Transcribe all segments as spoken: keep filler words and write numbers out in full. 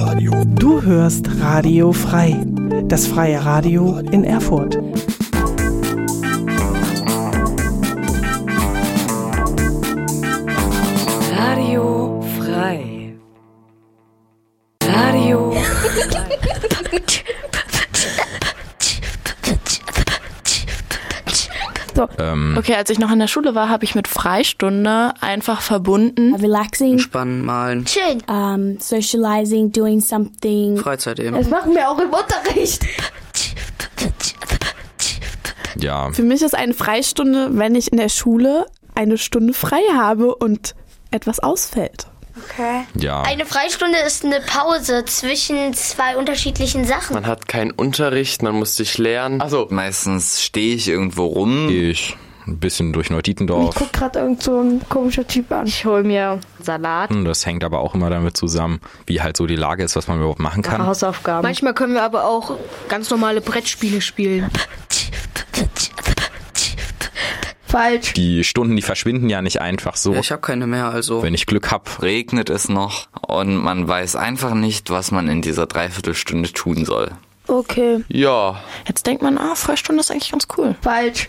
Radio. Du hörst Radio Frei, das freie Radio in Erfurt. Radio Frei. Radio Frei. So. Ähm. Okay, als ich noch in der Schule war, habe ich mit Freistunde einfach verbunden. Relaxing. Spannen, malen. Chillen. Um, socializing, doing something. Freizeit eben. Das machen wir auch im Unterricht. Ja. Für mich ist eine Freistunde, wenn ich in der Schule eine Stunde frei habe und etwas ausfällt. Okay. Ja. Eine Freistunde ist eine Pause zwischen zwei unterschiedlichen Sachen. Man hat keinen Unterricht, man muss sich lernen. Also meistens stehe ich irgendwo rum. Ich ein bisschen durch Neudietendorf. Ich guck gerade irgend so ein komischer Typ an. Ich hol mir Salat. Das hängt aber auch immer damit zusammen, wie halt so die Lage ist, was man überhaupt machen kann. Hausaufgaben. Manchmal können wir aber auch ganz normale Brettspiele spielen. Falsch. Die Stunden, die verschwinden ja nicht einfach so. Ja, ich habe keine mehr, also. Wenn ich Glück habe. Regnet es noch und man weiß einfach nicht, was man in dieser Dreiviertelstunde tun soll. Okay. Ja. Jetzt denkt man, ah, Freistunde ist eigentlich ganz cool. Falsch.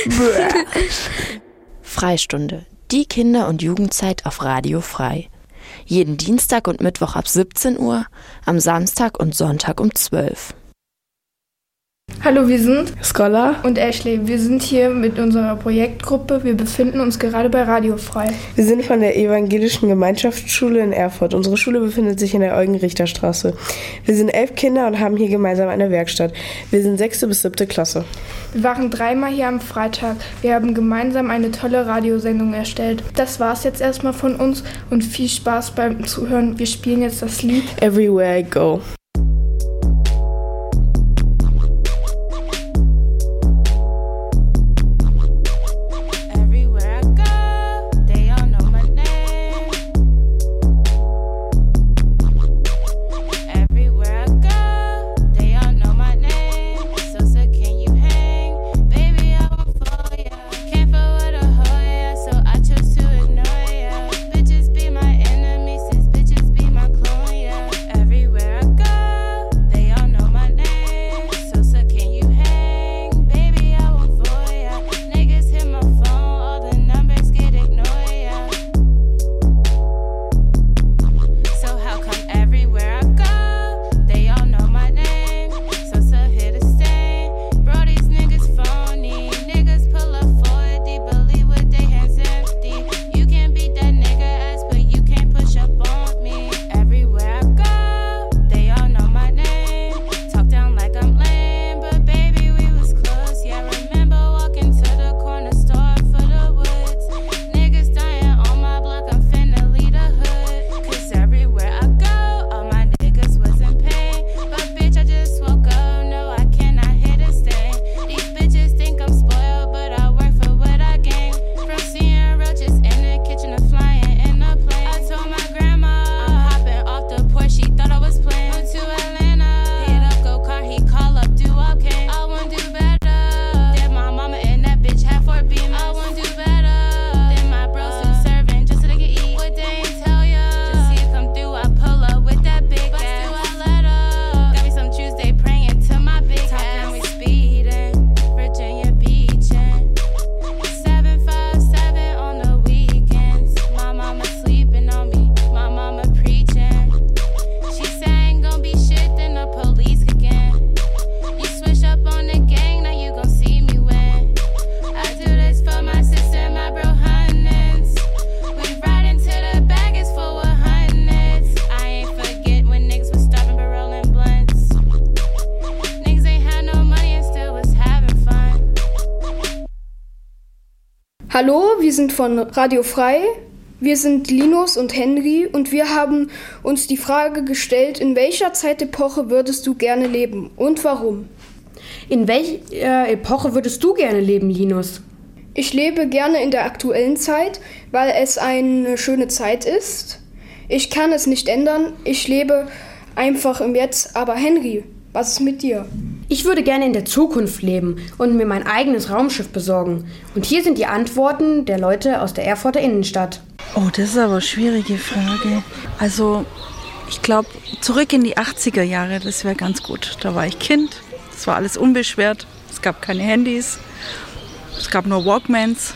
Freistunde, die Kinder- und Jugendzeit auf Radio Frei. Jeden Dienstag und Mittwoch ab siebzehn Uhr, am Samstag und Sonntag um zwölf. Hallo, wir sind Scholar und Ashley. Wir sind hier mit unserer Projektgruppe. Wir befinden uns gerade bei Radio Frei. Wir sind von der Evangelischen Gemeinschaftsschule in Erfurt. Unsere Schule befindet sich in der Eugen-Richter-Straße. Wir sind elf Kinder und haben hier gemeinsam eine Werkstatt. Wir sind sechste bis siebte Klasse. Wir waren dreimal hier am Freitag. Wir haben gemeinsam eine tolle Radiosendung erstellt. Das war's jetzt erstmal von uns und viel Spaß beim Zuhören. Wir spielen jetzt das Lied Everywhere I Go. Hallo, wir sind von Radio Frei. Wir sind Linus und Henry und wir haben uns die Frage gestellt, in welcher Zeitepoche würdest du gerne leben und warum? In welcher Epoche würdest du gerne leben, Linus? Ich lebe gerne in der aktuellen Zeit, weil es eine schöne Zeit ist. Ich kann es nicht ändern, ich lebe einfach im Jetzt. Aber Henry, was ist mit dir? Ich würde gerne in der Zukunft leben und mir mein eigenes Raumschiff besorgen. Und hier sind die Antworten der Leute aus der Erfurter Innenstadt. Oh, das ist aber eine schwierige Frage. Also, Ich glaube, zurück in die achtziger Jahre, das wäre ganz gut. Da war ich Kind, es war alles unbeschwert, es gab keine Handys, es gab nur Walkmans.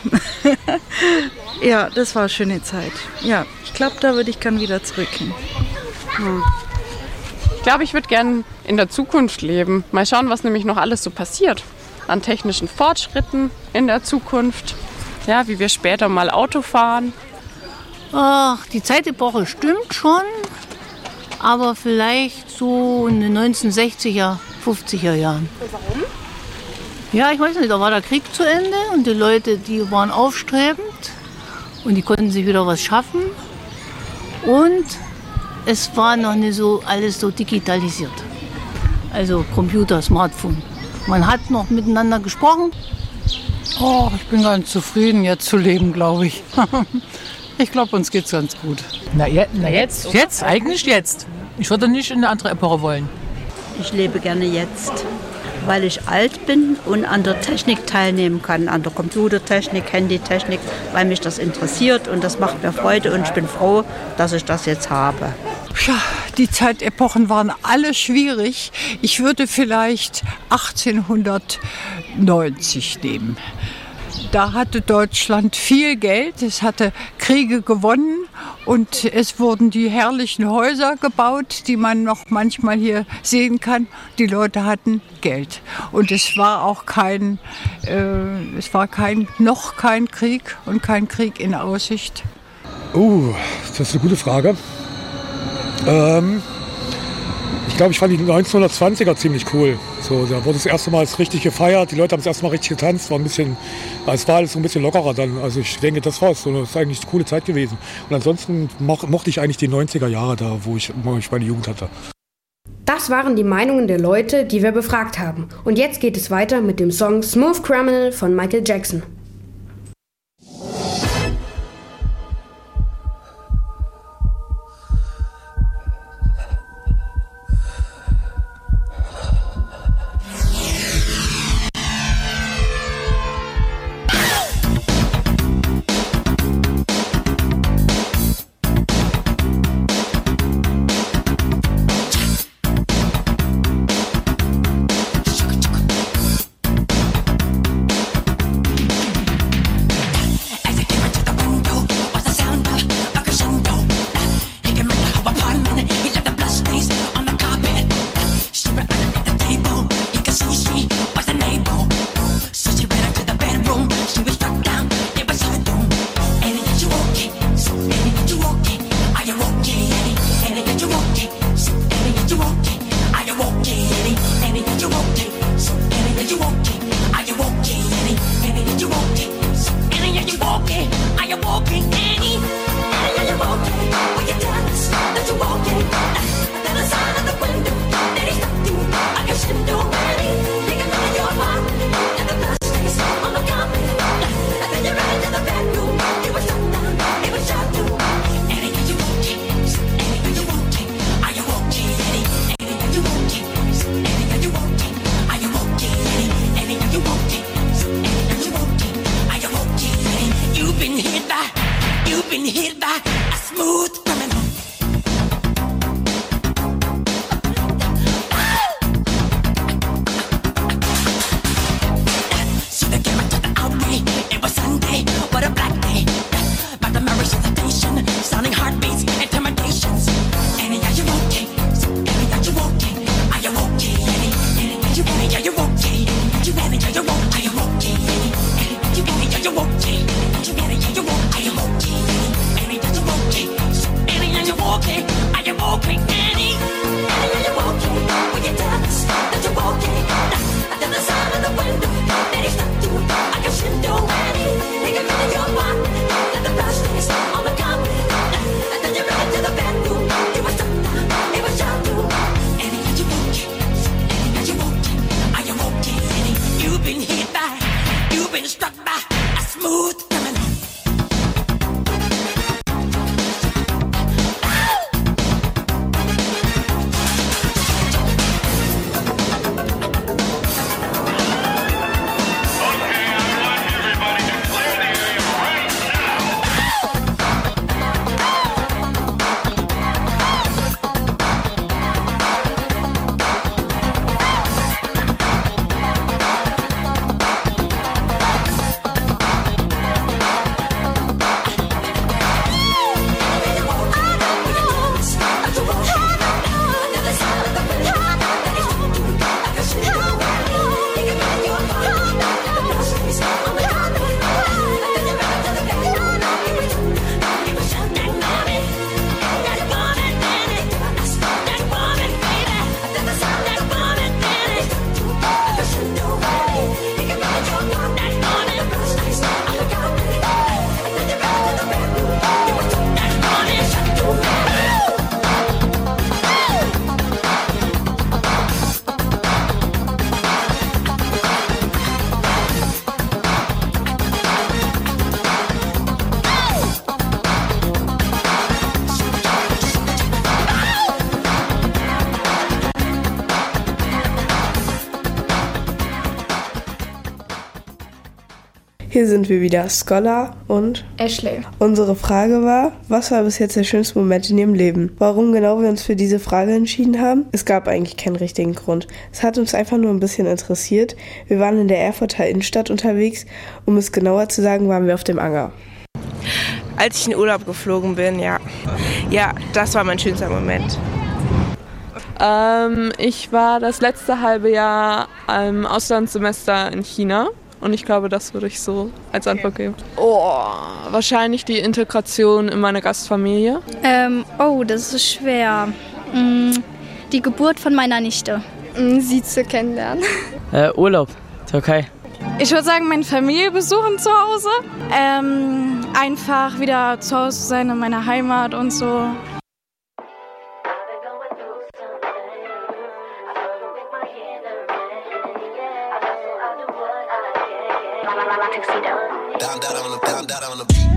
Ja, das war eine schöne Zeit. Ja, ich glaube, da würde ich gern wieder zurückgehen. Hm. Ich glaube, ich würde gern in der Zukunft leben. Mal schauen, was nämlich noch alles so passiert. An technischen Fortschritten in der Zukunft. Ja, wie wir später mal Auto fahren. Ach, die Zeitepoche stimmt schon. Aber vielleicht so in den neunzehnhundertsechziger, fünfziger Jahren. Und warum? Ja, ich weiß nicht, da war der Krieg zu Ende und die Leute, die waren aufstrebend und die konnten sich wieder was schaffen. Und es war noch nicht so alles so digitalisiert. Also Computer, Smartphone. Man hat noch miteinander gesprochen. Oh, ich bin ganz zufrieden, jetzt zu leben, glaube ich. Ich glaube, uns geht's ganz gut. Na, je, na jetzt, jetzt, eigentlich jetzt. Ich würde nicht in eine andere Epoche wollen. Ich lebe gerne jetzt, weil ich alt bin und an der Technik teilnehmen kann, an der Computertechnik, Handytechnik, weil mich das interessiert und das macht mir Freude und ich bin froh, dass ich das jetzt habe. Ja, die Zeitepochen waren alle schwierig. Ich würde vielleicht achtzehnhundertneunzig nehmen. Da hatte Deutschland viel Geld, es hatte Kriege gewonnen und es wurden die herrlichen Häuser gebaut, die man noch manchmal hier sehen kann. Die Leute hatten Geld und es war auch kein, äh, es war kein, noch kein Krieg und kein Krieg in Aussicht. Oh, das ist eine gute Frage. Ähm, ich glaube, ich fand die neunzehnhundertzwanziger ziemlich cool. So, da wurde das erste Mal richtig gefeiert, die Leute haben das erste Mal richtig getanzt, war ein bisschen, es war alles so ein bisschen lockerer dann. Also ich denke, das war so, das ist eigentlich eine coole Zeit gewesen. Und ansonsten mo- mochte ich eigentlich die neunziger Jahre da, wo ich, wo ich meine Jugend hatte. Das waren die Meinungen der Leute, die wir befragt haben. Und jetzt geht es weiter mit dem Song Smooth Criminal von Michael Jackson. Hier sind wir wieder, Scholar und Ashley. Unsere Frage war, was war bis jetzt der schönste Moment in ihrem Leben? Warum genau wir uns für diese Frage entschieden haben? Es gab eigentlich keinen richtigen Grund. Es hat uns einfach nur ein bisschen interessiert. Wir waren in der Erfurter Innenstadt unterwegs. Um es genauer zu sagen, waren wir auf dem Anger. Als ich in Urlaub geflogen bin, ja. Ja, das war mein schönster Moment. Ähm, ich war das letzte halbe Jahr im Auslandssemester in China und ich glaube, das würde ich so als Antwort geben. Oh, wahrscheinlich die Integration in meine Gastfamilie. Ähm, oh, das ist schwer. Die Geburt von meiner Nichte. Sie zu kennenlernen. Äh, Urlaub, Türkei. Ich würde sagen, meine Familie besuchen zu Hause. Ähm, einfach wieder zu Hause sein in meiner Heimat und so. Down, down on the, down, down on the beat.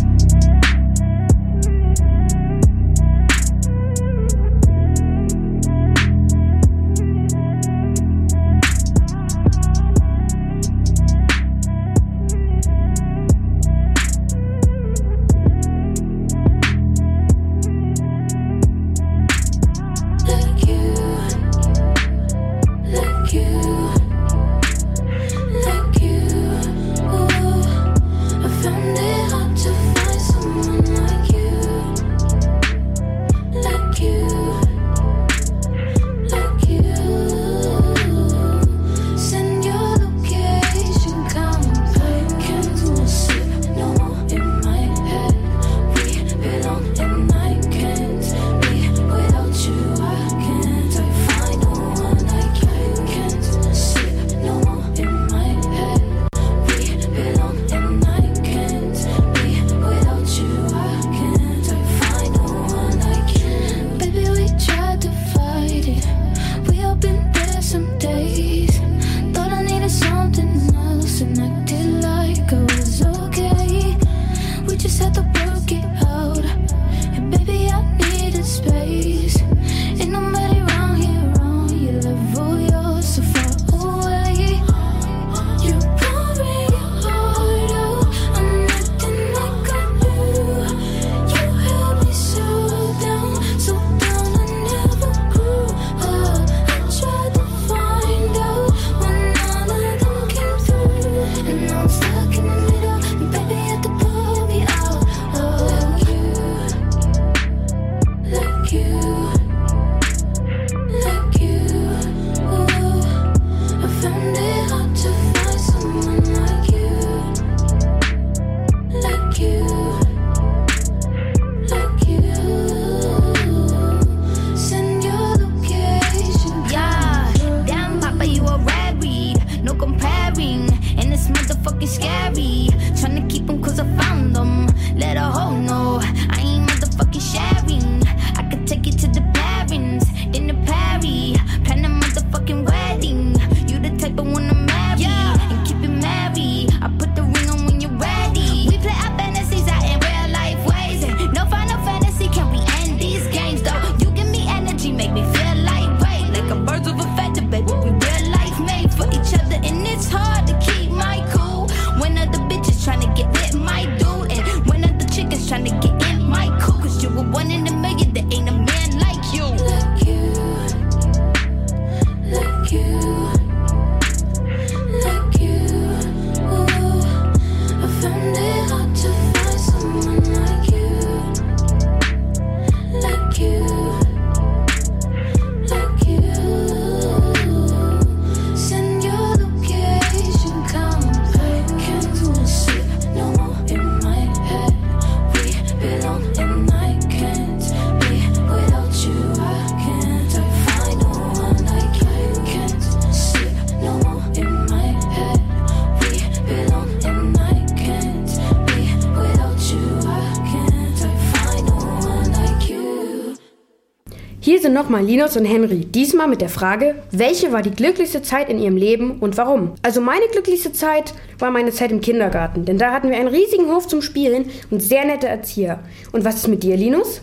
Hier sind nochmal Linus und Henry, diesmal mit der Frage, welche war die glücklichste Zeit in ihrem Leben und warum? Also meine glücklichste Zeit war meine Zeit im Kindergarten, denn da hatten wir einen riesigen Hof zum Spielen und sehr nette Erzieher. Und was ist mit dir, Linus?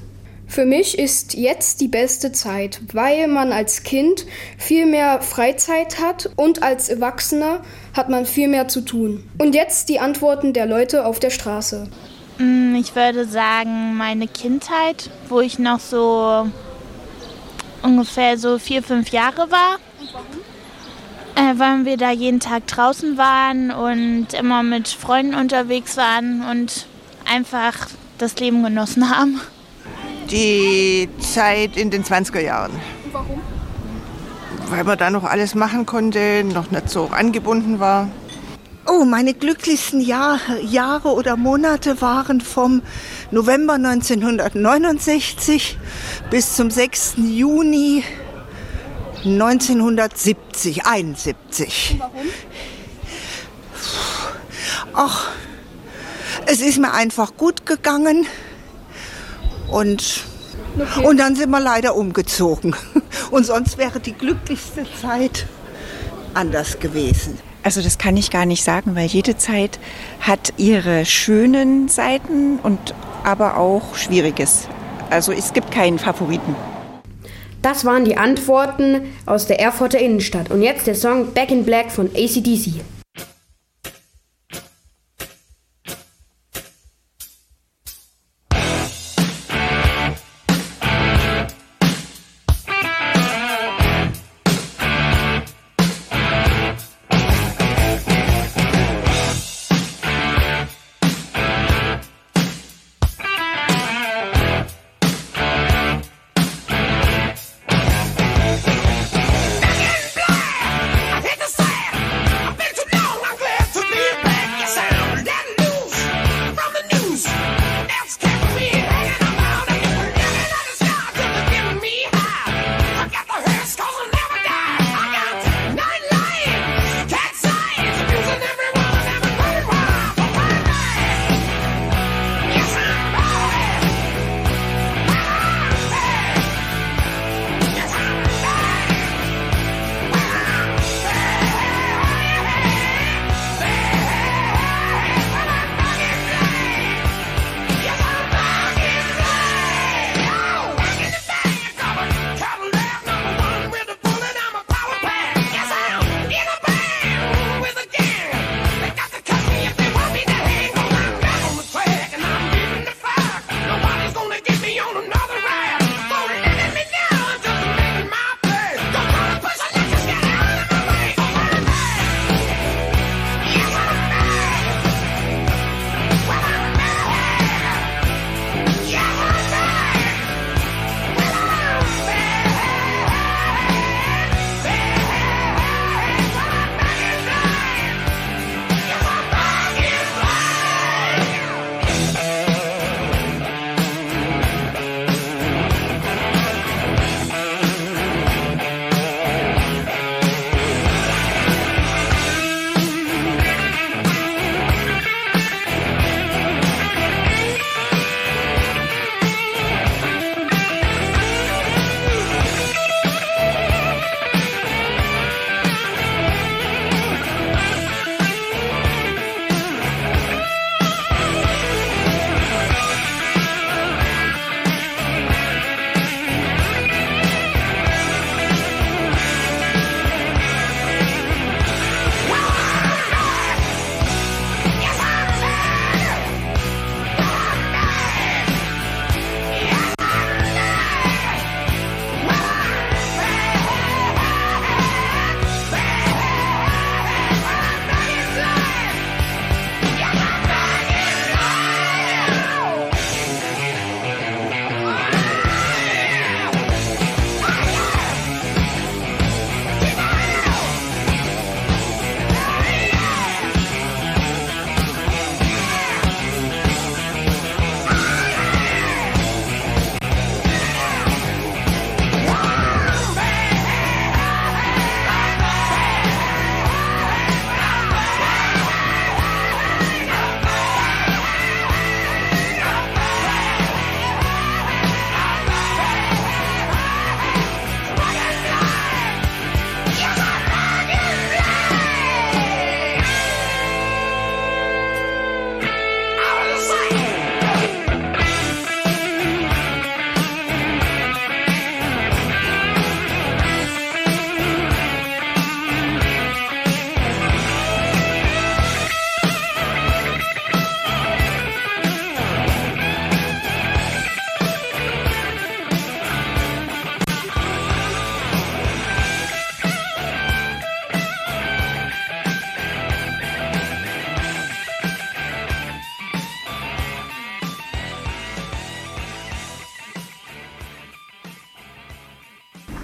Für mich ist jetzt die beste Zeit, weil man als Kind viel mehr Freizeit hat und als Erwachsener hat man viel mehr zu tun. Und jetzt die Antworten der Leute auf der Straße. Ich würde sagen, meine Kindheit, wo ich noch so ungefähr so vier, fünf Jahre war. Und warum? Äh, weil wir da jeden Tag draußen waren und immer mit Freunden unterwegs waren und einfach das Leben genossen haben. Die Zeit in den zwanziger Jahren. Und warum? Weil man da noch alles machen konnte, noch nicht so angebunden war. Oh, meine glücklichsten Jahr, Jahre oder Monate waren vom November neunzehnhundertneunundsechzig bis zum sechsten Juni neunzehnhundertsiebzig, einundsiebzig. Und warum? Ach, es ist mir einfach gut gegangen. Und, okay. und dann sind wir leider umgezogen. Und sonst wäre die glücklichste Zeit anders gewesen. Also das kann ich gar nicht sagen, weil jede Zeit hat ihre schönen Seiten und aber auch Schwieriges. Also es gibt keinen Favoriten. Das waren die Antworten aus der Erfurter Innenstadt. Und jetzt der Song Back in Black von A C D C. I've been to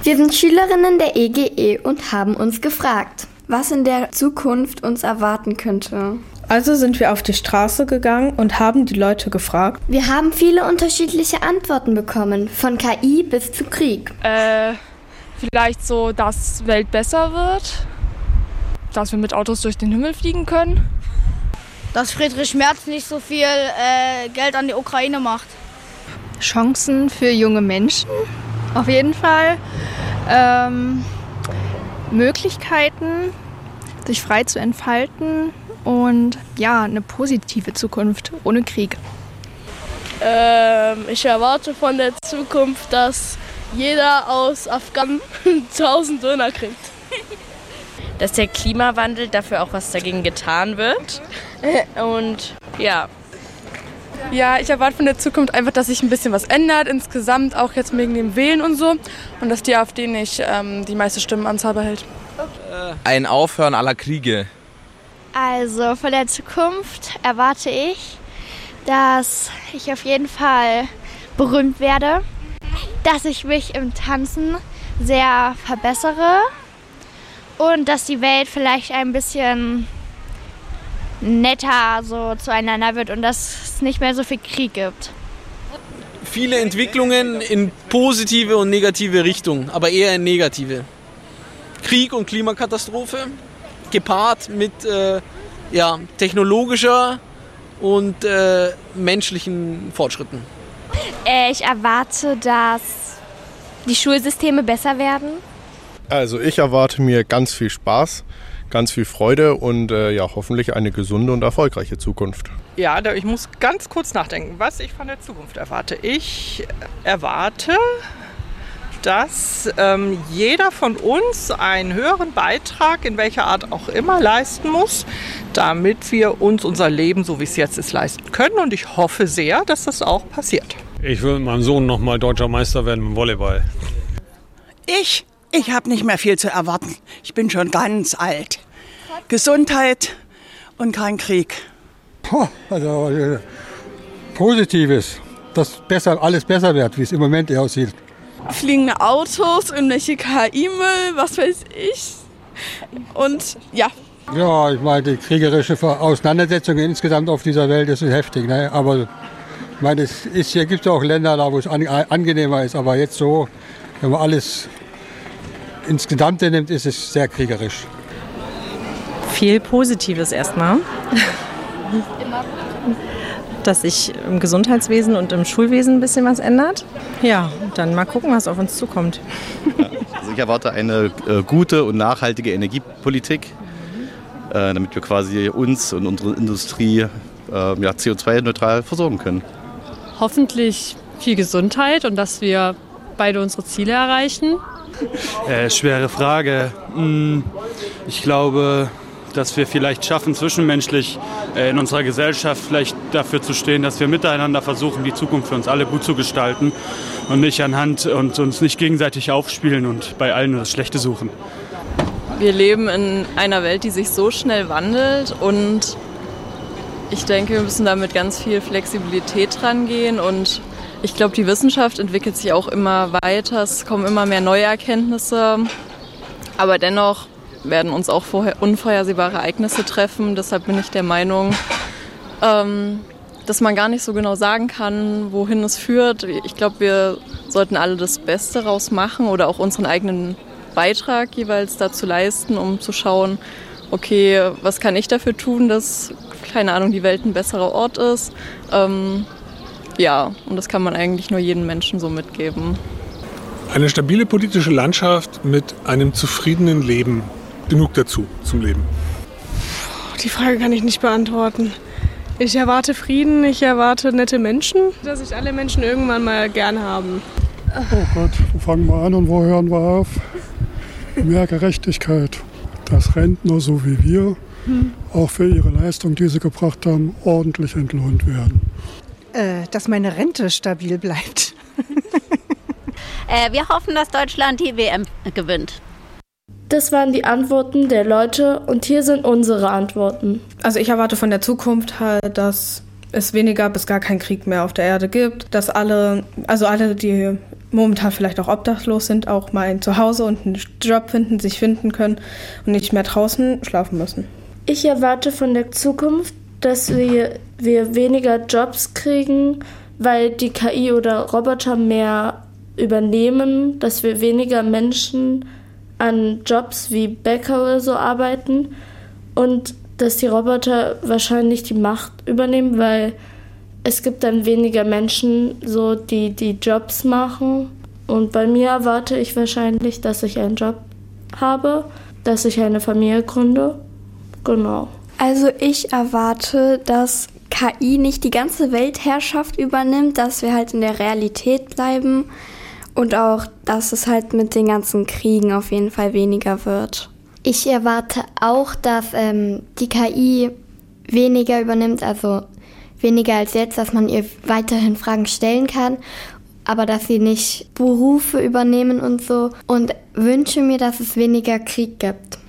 Wir sind Schülerinnen der E G E und haben uns gefragt, was in der Zukunft uns erwarten könnte. Also sind wir auf die Straße gegangen und haben die Leute gefragt. Wir haben viele unterschiedliche Antworten bekommen, von K I bis zu Krieg. Äh, vielleicht so, dass Welt besser wird, dass wir mit Autos durch den Himmel fliegen können. Dass Friedrich Merz nicht so viel äh, Geld an die Ukraine macht. Chancen für junge Menschen, auf jeden Fall. Ähm, Möglichkeiten, sich frei zu entfalten und ja, eine positive Zukunft ohne Krieg. Ähm, ich erwarte von der Zukunft, dass jeder aus Afghanistan tausend Döner kriegt. Dass der Klimawandel dafür auch was dagegen getan wird. Und ja. Ja, ich erwarte von der Zukunft einfach, dass sich ein bisschen was ändert, insgesamt auch jetzt wegen dem Wählen und so. Und dass die AfD nicht ähm, die meiste Stimmenanzahl behält. Ein Aufhören aller Kriege. Also von der Zukunft erwarte ich, dass ich auf jeden Fall berühmt werde, dass ich mich im Tanzen sehr verbessere und dass die Welt vielleicht ein bisschen netter so zueinander wird und dass es nicht mehr so viel Krieg gibt. Viele Entwicklungen in positive und negative Richtung, aber eher in negative. Krieg und Klimakatastrophe, gepaart mit äh, ja, technologischer und äh, menschlichen Fortschritten. Äh, ich erwarte, dass die Schulsysteme besser werden. Also ich erwarte mir ganz viel Spaß, ganz viel Freude und äh, ja, hoffentlich eine gesunde und erfolgreiche Zukunft. Ja, ich muss ganz kurz nachdenken, was ich von der Zukunft erwarte. Ich erwarte, dass ähm, jeder von uns einen höheren Beitrag, in welcher Art auch immer, leisten muss, damit wir uns unser Leben, so wie es jetzt ist, leisten können. Und ich hoffe sehr, dass das auch passiert. Ich will mit meinem Sohn noch mal deutscher Meister werden im Volleyball. Ich? Ich habe nicht mehr viel zu erwarten. Ich bin schon ganz alt. Gesundheit und kein Krieg. Also äh, Positives, dass besser, alles besser wird, wie es im Moment aussieht. Fliegende Autos, irgendwelche K I-Müll, was weiß ich. Und ja. Ja, ich meine, die kriegerische Auseinandersetzung insgesamt auf dieser Welt ist heftig. Ne? Aber ich meine, es ist, hier gibt es auch Länder, da wo es an, angenehmer ist. Aber jetzt so, wenn man alles ins Gesamte nimmt, ist es sehr kriegerisch. Viel Positives erstmal. Dass sich im Gesundheitswesen und im Schulwesen ein bisschen was ändert. Ja, dann mal gucken, was auf uns zukommt. Also ich erwarte eine äh, gute und nachhaltige Energiepolitik, äh, damit wir quasi uns und unsere Industrie äh, ja, C O zwei neutral versorgen können. Hoffentlich viel Gesundheit und dass wir beide unsere Ziele erreichen. Äh, schwere Frage. Ich glaube, dass wir vielleicht schaffen, zwischenmenschlich äh, in unserer Gesellschaft vielleicht dafür zu stehen, dass wir miteinander versuchen, die Zukunft für uns alle gut zu gestalten und nicht anhand und uns nicht gegenseitig aufspielen und bei allen nur das Schlechte suchen. Wir leben in einer Welt, die sich so schnell wandelt und ich denke, wir müssen da mit ganz viel Flexibilität rangehen und ich glaube, die Wissenschaft entwickelt sich auch immer weiter, es kommen immer mehr neue Erkenntnisse, aber dennoch werden uns auch vorher unvorhersehbare Ereignisse treffen. Deshalb bin ich der Meinung, ähm, dass man gar nicht so genau sagen kann, wohin es führt. Ich glaube, wir sollten alle das Beste daraus machen oder auch unseren eigenen Beitrag jeweils dazu leisten, um zu schauen, okay, was kann ich dafür tun, dass, keine Ahnung, die Welt ein besserer Ort ist. Ähm, ja, und das kann man eigentlich nur jedem Menschen so mitgeben. Eine stabile politische Landschaft mit einem zufriedenen Leben. Genug dazu zum Leben. Die Frage kann ich nicht beantworten. Ich erwarte Frieden, ich erwarte nette Menschen, dass sich alle Menschen irgendwann mal gern haben. Oh Gott, wo fangen wir an und wo hören wir auf? Mehr Gerechtigkeit, dass Rentner so wie wir hm. auch für ihre Leistung, die sie gebracht haben, ordentlich entlohnt werden. Äh, dass meine Rente stabil bleibt. äh, wir hoffen, dass Deutschland die W M gewinnt. Das waren die Antworten der Leute und hier sind unsere Antworten. Also ich erwarte von der Zukunft halt, dass es weniger bis gar keinen Krieg mehr auf der Erde gibt, dass alle, also alle, die momentan vielleicht auch obdachlos sind, auch mal ein Zuhause und einen Job finden, sich finden können und nicht mehr draußen schlafen müssen. Ich erwarte von der Zukunft, dass wir, wir weniger Jobs kriegen, weil die K I oder Roboter mehr übernehmen, dass wir weniger Menschen an Jobs wie Bäcker oder so arbeiten und dass die Roboter wahrscheinlich die Macht übernehmen, weil es gibt dann weniger Menschen, so, die die Jobs machen. Und bei mir erwarte ich wahrscheinlich, dass ich einen Job habe, dass ich eine Familie gründe. Genau. Also ich erwarte, dass K I nicht die ganze Weltherrschaft übernimmt, dass wir halt in der Realität bleiben und auch, dass es halt mit den ganzen Kriegen auf jeden Fall weniger wird. Ich erwarte auch, dass ähm, die K I weniger übernimmt, also weniger als jetzt, dass man ihr weiterhin Fragen stellen kann, aber dass sie nicht Berufe übernehmen und so. Und wünsche mir, dass es weniger Krieg gibt.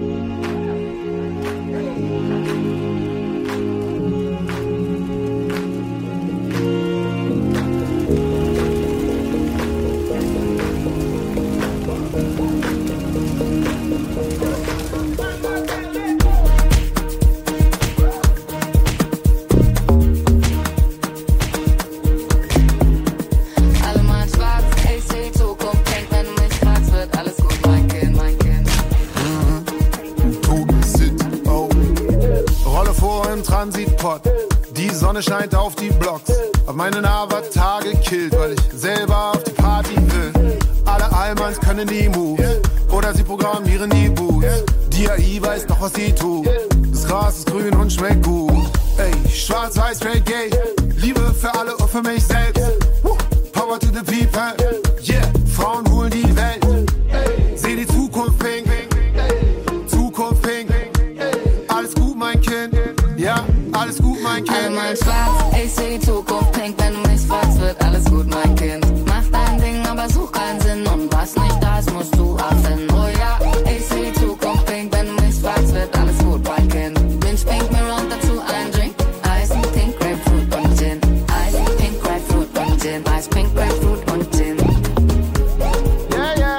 Die Sonne scheint auf die Blocks, hab meinen Avatar gekillt, weil ich selber auf die Party will. Alle Allmanns können die Moves, oder sie programmieren die Boots. Die A I weiß doch, was sie tut, das Gras ist grün und schmeckt gut. Ey, schwarz-weiß, straight gay, Liebe für alle und für mich selbst. Power to the people, yeah, Frauen holen die Welt. Seh die Zukunft pink, Zukunft pink, alles gut, mein Kind. Ja, alles gut, mein Kind. Einmal schwarz, ich seh die Zukunft pink. Wenn du mich fragst, wird alles gut, mein Kind. Mach dein Ding, aber such keinen Sinn. Und was nicht da ist, musst du erfinden. Oh ja, ich seh die Zukunft pink. Wenn du mich fragst, wird alles gut, mein Kind. Binge pink, mir und dazu ein Drink. Ice, pink, Grapefruit und Gin. Ice, pink, Grapefruit und Gin. Ice, pink, Grapefruit und Gin. Yeah,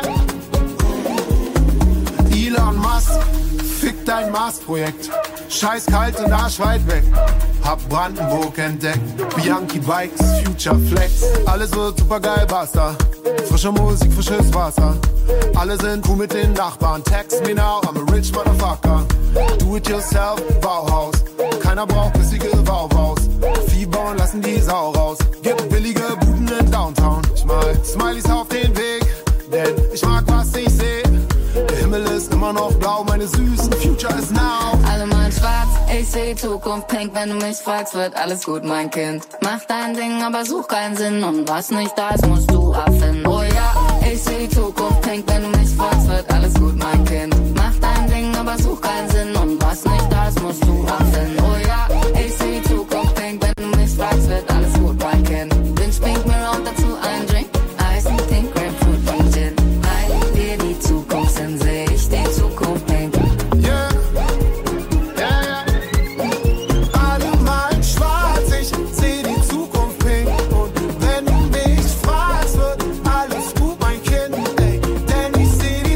yeah. Elon Musk, fick dein Mars-Projekt. Scheiß kalt und Arsch weit weg. Hab Brandenburg entdeckt. Bianchi Bikes, Future Flex. Alles wird super geil, basta. Frische Musik, frisches Wasser. Alle sind cool mit den Nachbarn. Text me now, I'm a rich motherfucker. Do it yourself, Bauhaus. Keiner braucht bissige Bauhaus. Vieh bauen, lassen die Sau raus. Gibt billige Buden in Downtown. Ich mal Smileys auf den Weg, denn ich mag, was ich seh. Der Himmel ist immer noch blau, meine süßen Future is now. Alle mal schwarz, ich seh die Zukunft pink. Wenn du mich fragst, wird alles gut, mein Kind. Mach dein Ding, aber such keinen Sinn. Und was nicht da ist, musst du erfinden. Oh ja, ich seh die Zukunft pink. Wenn du mich fragst, wird alles gut, mein Kind. Mach dein Ding, aber such keinen Sinn. Und was nicht da ist, musst du erfinden. Oh ja, ich seh die Zukunft pink. Wenn du mich fragst, wird alles gut, mein Kind. Binge pink, mir und dazu ein Drink. Ice, pink, Grapefruit und Gin. Halt dir die Zukunft hin, seh ich die Zukunft pink. Yeah, yeah, yeah. Alle malen schwarz, ich seh die Zukunft pink. Und wenn du mich fragst, wird alles gut, mein Kind. Ey, denn ich seh die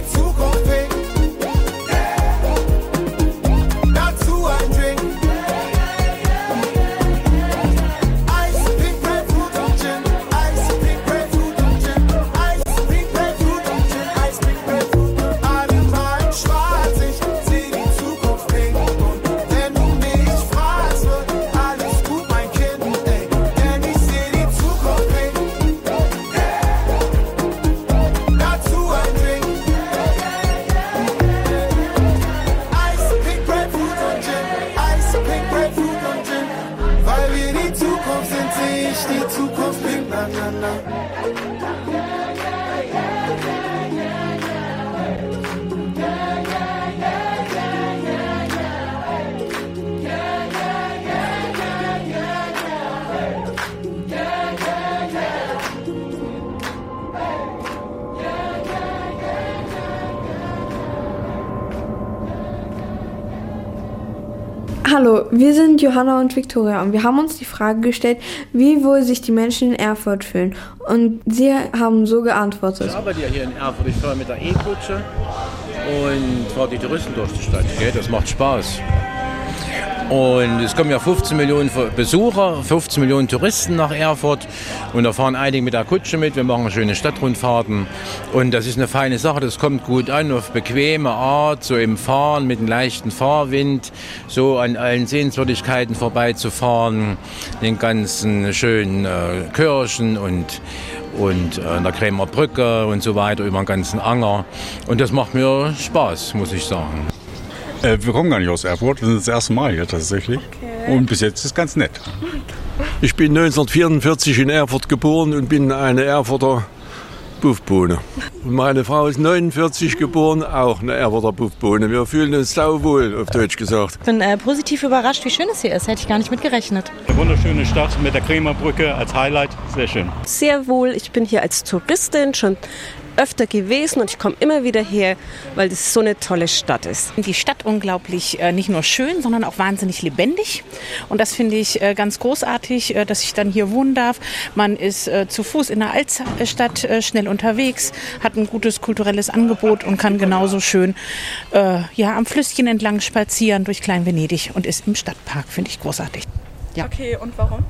Hallo, wir sind Johanna und Viktoria und wir haben uns die Frage gestellt, wie wohl sich die Menschen in Erfurt fühlen. Und sie haben so geantwortet. Ich arbeite ja hier in Erfurt, ich fahre mit der E-Kutsche und fahre die Touristen durch die Stadt. Gell? Das macht Spaß. Und es kommen ja fünfzehn Millionen Besucher, fünfzehn Millionen Touristen nach Erfurt. Und da fahren einige mit der Kutsche mit. Wir machen schöne Stadtrundfahrten. Und das ist eine feine Sache. Das kommt gut an, auf bequeme Art, so im Fahren mit einem leichten Fahrwind, so an allen Sehenswürdigkeiten vorbeizufahren, den ganzen schönen äh, Kirchen und und an der Krämer Brücke und so weiter über den ganzen Anger. Und das macht mir Spaß, muss ich sagen. Äh, wir kommen gar nicht aus Erfurt, wir sind das erste Mal hier tatsächlich. Okay. Und bis jetzt ist es ganz nett. Ich bin neunzehnhundertvierundvierzig in Erfurt geboren und bin eine Erfurter Buffbohne. Und meine Frau ist neunundvierzig geboren, auch eine Erfurter Buffbohne. Wir fühlen uns sauwohl, auf Deutsch gesagt. Ich bin äh, positiv überrascht, wie schön es hier ist. Hätte ich gar nicht mit gerechnet. Eine wunderschöne Stadt mit der Krämer Brücke als Highlight. Sehr schön. Sehr wohl. Ich bin hier als Touristin schon öfter gewesen und ich komme immer wieder her, weil das so eine tolle Stadt ist. Die Stadt unglaublich äh, nicht nur schön, sondern auch wahnsinnig lebendig. Und das finde ich äh, ganz großartig, äh, dass ich dann hier wohnen darf. Man ist äh, zu Fuß in der Altstadt äh, schnell unterwegs, hat ein gutes kulturelles Angebot und kann genauso schön äh, ja, am Flüsschen entlang spazieren durch Klein-Venedig und ist im Stadtpark, finde ich großartig. Ja. Okay, und warum?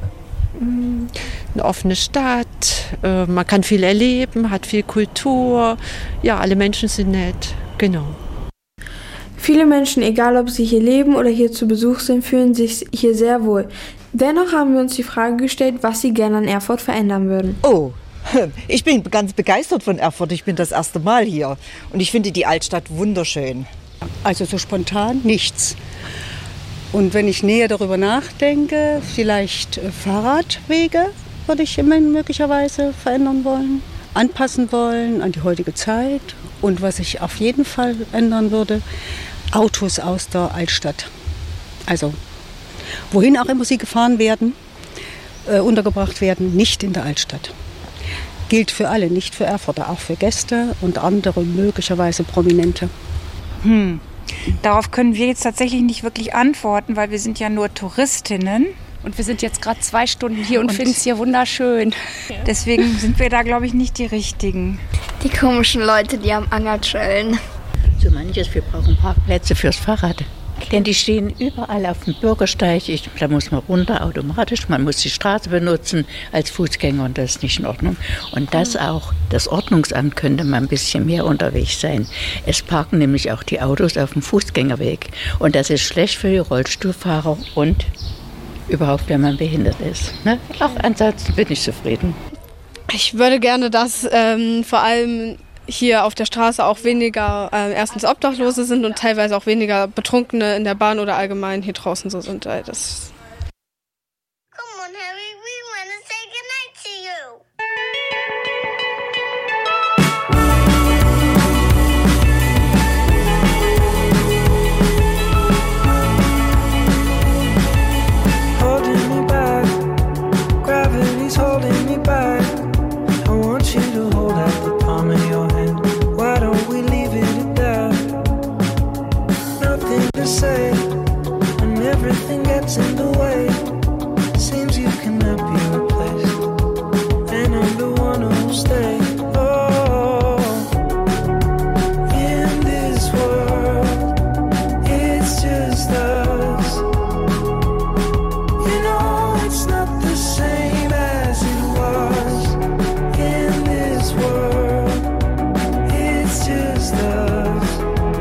Eine offene Stadt, äh, man kann viel erleben, hat viel Kultur, ja, alle Menschen sind nett, genau. Viele Menschen, egal ob sie hier leben oder hier zu Besuch sind, fühlen sich hier sehr wohl. Dennoch haben wir uns die Frage gestellt, was sie gerne an Erfurt verändern würden. Oh, ich bin ganz begeistert von Erfurt, ich bin das erste Mal hier und ich finde die Altstadt wunderschön. Also so spontan nichts. Und wenn ich näher darüber nachdenke, vielleicht Fahrradwege würde ich immer möglicherweise verändern wollen, anpassen wollen an die heutige Zeit. Und was ich auf jeden Fall ändern würde, Autos aus der Altstadt. Also wohin auch immer sie gefahren werden, äh, untergebracht werden, nicht in der Altstadt. Gilt für alle, nicht für Erfurter, auch für Gäste und andere möglicherweise Prominente. Hm. Darauf können wir jetzt tatsächlich nicht wirklich antworten, weil wir sind ja nur Touristinnen. Und wir sind jetzt gerade zwei Stunden hier und, und finden es hier wunderschön. Ja. Deswegen sind wir da, glaube ich, nicht die Richtigen. Die komischen Leute, die am Anger chillen. So manches, wir brauchen Parkplätze fürs Fahrrad. Denn die stehen überall auf dem Bürgersteig. Ich, da muss man runter automatisch. Man muss die Straße benutzen als Fußgänger und das ist nicht in Ordnung. Und das auch, das Ordnungsamt könnte mal ein bisschen mehr unterwegs sein. Es parken nämlich auch die Autos auf dem Fußgängerweg. Und das ist schlecht für die Rollstuhlfahrer und überhaupt, wenn man behindert ist. Ne? Auch ansonsten bin ich zufrieden. Ich würde gerne, dass ähm, vor allem hier auf der Straße auch weniger äh, erstens Obdachlose sind und teilweise auch weniger Betrunkene in der Bahn oder allgemein hier draußen so sind. Weil das Come on, Harry, we want to say goodnight to you. Holding me back, gravity's holding me back. I want you to hold out the palm of your hand. Why don't we leave it at that? Nothing to say, and everything gets in the way. Seems you cannot be replaced, and I'm the one who'll stay. Oh, in this world, it's just us. You know it's not the same as it was. In this world, it's just us.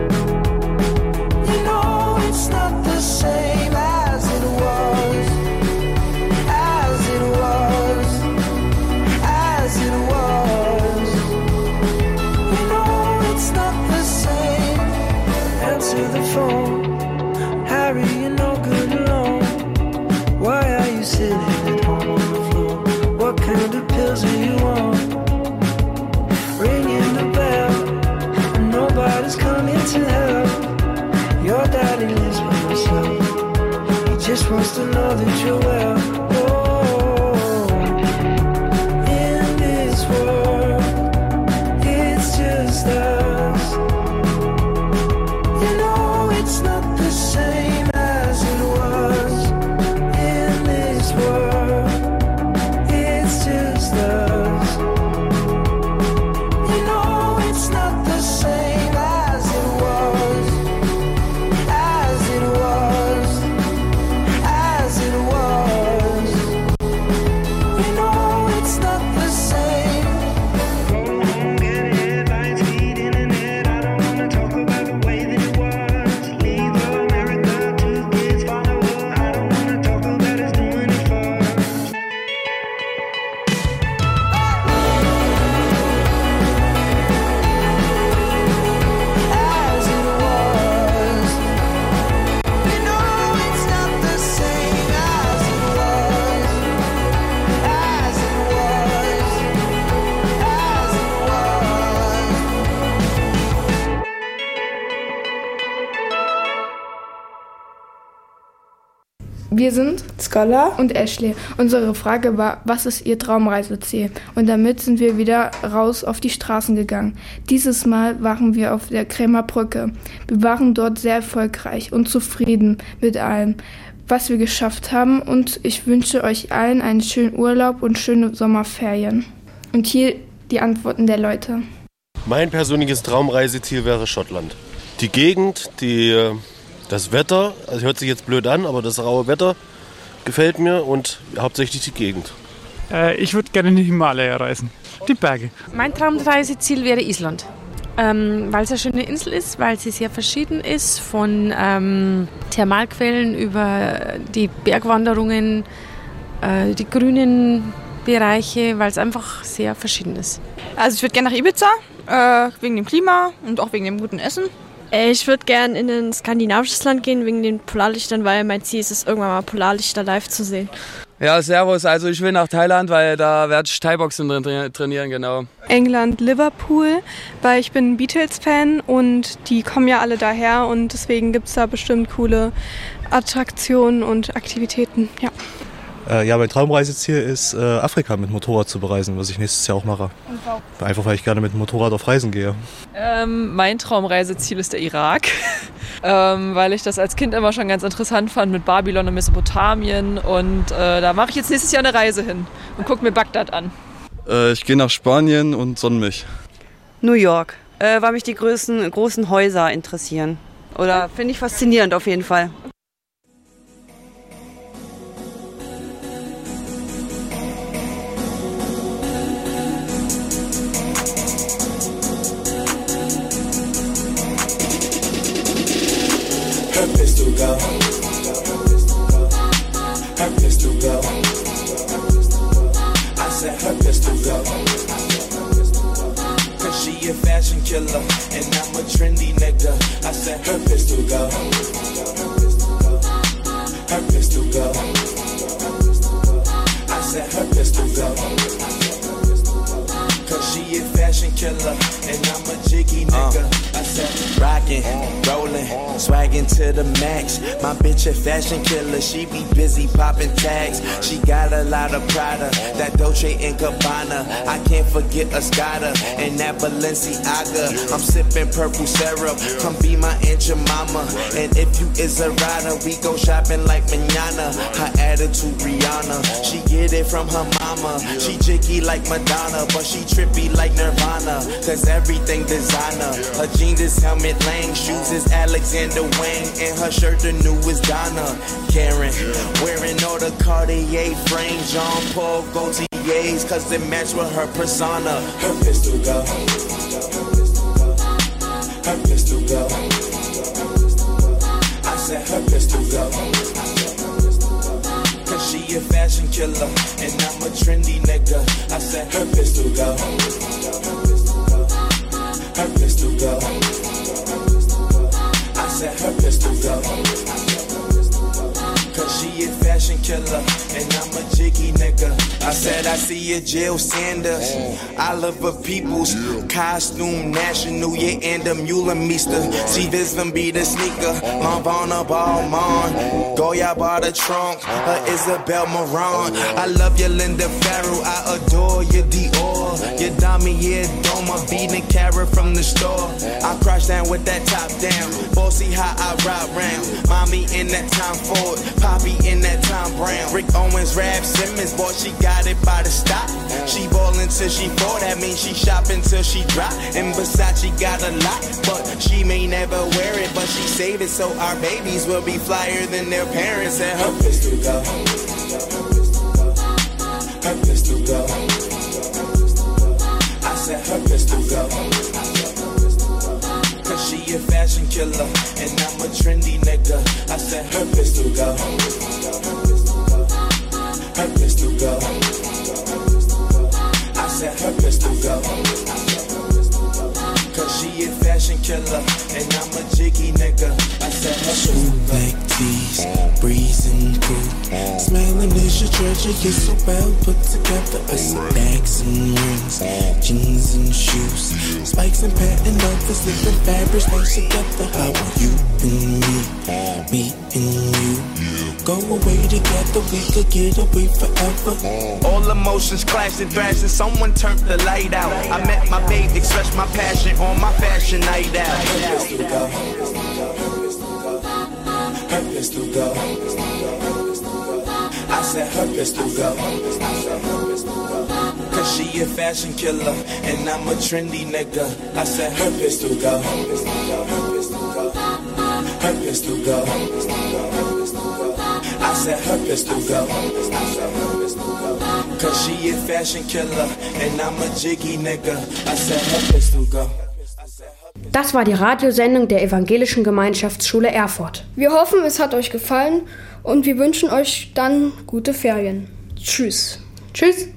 You know it's not the same as it was, as it was, as it was. You know it's not the same. Answer the phone, Harry, you're no good alone. Why are you sitting at home on the floor? What kind of pills are you on? Ringing the bell, and nobody's coming to help. Your daddy lives by himself. He just wants to know that you're well. Oh, in this world, it's just us. You know it's not the same as it was. Wir sind Scholar und Ashley. Unsere Frage war, was ist Ihr Traumreiseziel? Und damit sind wir wieder raus auf die Straßen gegangen. Dieses Mal waren wir auf der Krämer Brücke. Wir waren dort sehr erfolgreich und zufrieden mit allem, was wir geschafft haben. Und ich wünsche euch allen einen schönen Urlaub und schöne Sommerferien. Und hier die Antworten der Leute. Mein persönliches Traumreiseziel wäre Schottland. Die Gegend, die... Das Wetter, also hört sich jetzt blöd an, aber das raue Wetter gefällt mir und hauptsächlich die Gegend. Äh, ich würde gerne in die Himalaya reisen, die Berge. Mein Traumreiseziel wäre Island, ähm, weil es eine schöne Insel ist, weil sie sehr verschieden ist, von ähm, Thermalquellen über die Bergwanderungen, äh, die grünen Bereiche, weil es einfach sehr verschieden ist. Also ich würde gerne nach Ibiza, äh, wegen dem Klima und auch wegen dem guten Essen. Ich würde gerne in ein skandinavisches Land gehen wegen den Polarlichtern, weil mein Ziel ist es, irgendwann mal Polarlichter live zu sehen. Ja, servus. Also ich will nach Thailand, weil da werde ich Thai-Boxen drin trainieren, genau. England, Liverpool, weil ich bin Beatles-Fan und die kommen ja alle daher und deswegen gibt es da bestimmt coole Attraktionen und Aktivitäten, ja. Äh, ja, mein Traumreiseziel ist, äh, Afrika mit Motorrad zu bereisen, was ich nächstes Jahr auch mache. Einfach, weil ich gerne mit dem Motorrad auf Reisen gehe. Ähm, mein Traumreiseziel ist der Irak, ähm, weil ich das als Kind immer schon ganz interessant fand mit Babylon und Mesopotamien. Und äh, da mache ich jetzt nächstes Jahr eine Reise hin und gucke mir Bagdad an. Äh, ich gehe nach Spanien und sonne mich. New York, äh, weil mich die größten, großen Häuser interessieren. Oder finde ich faszinierend auf jeden Fall. Her pistol go. Her pistol go. I said her pistol go. Cause she a fashion killer and I'm a trendy nigga. I said her pistol go. Her pistol go. I said her pistol go. Cause she a fashion killer and I'm a jiggy nigga. Uh. I said rockin', rollin', swaggin' to the max. My bitch a fashion killer, she be busy poppin' tags. She got a lot of Prada, that Dolce and Gabbana. I can't forget Escada and that Balenciaga. I'm sippin' purple syrup, come be my Aunt Jemima. And if you is a rider, we go shopping like manana. Her attitude Rihanna, she get it from her mama. She jiggy like Madonna, but she trippy like Nirvana. Cause everything designer, her jeans is Helmet Lang, shoes is Alexander Wang, and her shirt the newest Donna Karen. Wearing all the Cartier frames, Jean Paul Gaultier's, cause they match with her persona. Her pistol go. Her pistol go. I said her pistol go. Cause she a fashion killer and I'm a trendy nigga. I said her pistol go. Her pistol go. I said her pistol go. Cause she a fashion killer and I'm a jiggy nigga. I said I see a Jill Sanders, Oliver Peoples, costume national, yeah, and a Mule Meester. See this them be the sneaker, Marvana Balmain, Goya by the trunk, her Isabel Marant. I love you Linda Farrell, I adore you Dior, your Dami, yeah, Doma, beating carrot from the store. I crash down with that top down, bossy how I ride round. Mommy in that Tom Ford, Poppy in that Tom Brown. Rick Owens, Rap Simmons, boy, she got it by the stop. She ballin' till she fall, that means she shopping till she drop. And Versace got a lot, but she may never wear it. But she save it so our babies will be flyer than their parents. And her pistol go. Her pistol go. I said her pistol go. Cause she a fashion killer and I'm a trendy nigga. I said her pistol go. Her pistol go. I said her pistol go. Cause she she a fashion killer, and I'm a jiggy nigga. I said her pistol go. Black tees, breezing cool. Smiling is your treasure, you're so well put together. I said bags and rings, jeans and shoes, spikes and patent leathers, different fabrics mixed together. How are you and me, me and you? Go away together, we could get away forever. All emotions clashed and thrashed, and someone turned the light out. I met my babe, expressed my passion on my fashion night out. Her pistol go. Her pistol go. I said her pistol go. Cause she a fashion killer, and I'm a trendy nigga. I said her pistol go. Her pistol go. I said her pistol go. Cause she a fashion killer, and I'm a jiggy nigga. I said her pistol go. Das war die Radiosendung der Evangelischen Gemeinschaftsschule Erfurt. Wir hoffen, es hat euch gefallen und wir wünschen euch dann gute Ferien. Tschüss. Tschüss.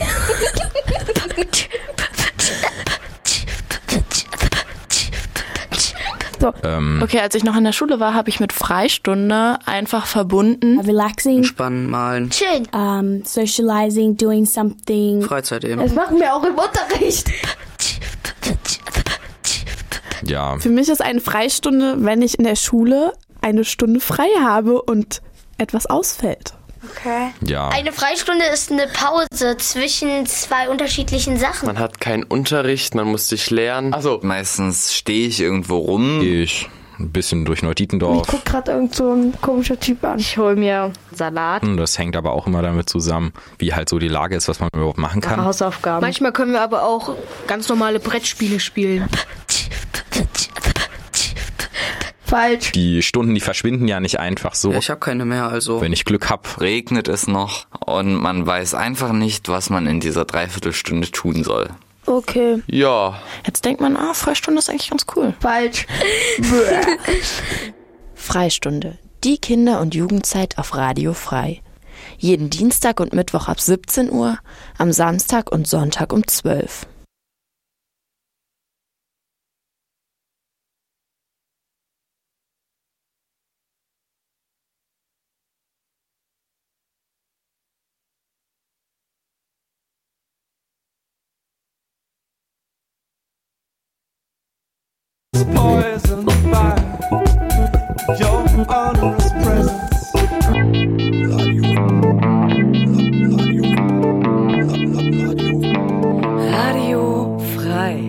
So. Ähm. Okay, als ich noch in der Schule war, habe ich mit Freistunde einfach verbunden. Relaxing. Entspannen, malen. Chillen. Um, socializing, doing something. Freizeit eben. Das machen wir auch im Unterricht. Ja. Für mich ist eine Freistunde, wenn ich in der Schule eine Stunde frei habe und etwas ausfällt. Okay. Ja. Eine Freistunde ist eine Pause zwischen zwei unterschiedlichen Sachen. Man hat keinen Unterricht, man muss sich lernen. Also meistens stehe ich irgendwo rum. Ich ein bisschen durch Neu-Dietendorf. Ich guck gerade irgend so ein komischer Typ an. Ich hole mir Salat. Das hängt aber auch immer damit zusammen, wie halt so die Lage ist, was man überhaupt machen kann. Hausaufgaben. Manchmal können wir aber auch ganz normale Brettspiele spielen. Falsch. Die Stunden, die verschwinden ja nicht einfach so. Ja, ich habe keine mehr, also. Wenn ich Glück habe, regnet es noch und man weiß einfach nicht, was man in dieser Dreiviertelstunde tun soll. Okay. Ja. Jetzt denkt man, ah, Freistunde ist eigentlich ganz cool. Falsch. Freistunde. Die Kinder- und Jugendzeit auf Radio Frei. Jeden Dienstag und Mittwoch ab siebzehn Uhr, am Samstag und Sonntag um zwölf. Poison fire, your honorous presence. Radio Frei.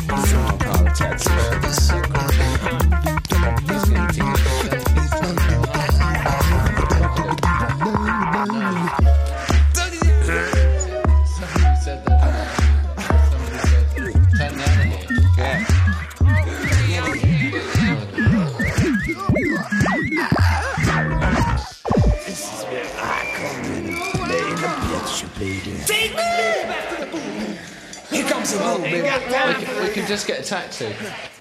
Take me! Here comes the road, baby. We can, we can just get a taxi.